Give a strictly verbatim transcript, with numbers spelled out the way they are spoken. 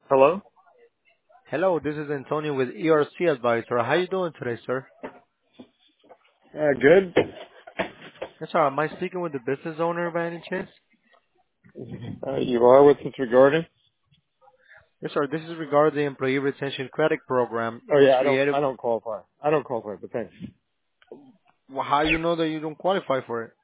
Hello? Hello, this is Antonio with E R C Advisor. How you doing today, sir? Uh, good. Yes, sir. Am I speaking with the business owner by any chance? Uh, you are what's this regarding? Yes, sir. This is regarding the Employee Retention Credit Program. It Oh was yeah, I don't, created. I don't qualify. I don't qualify, but thanks. Well, how you know that you don't qualify for it?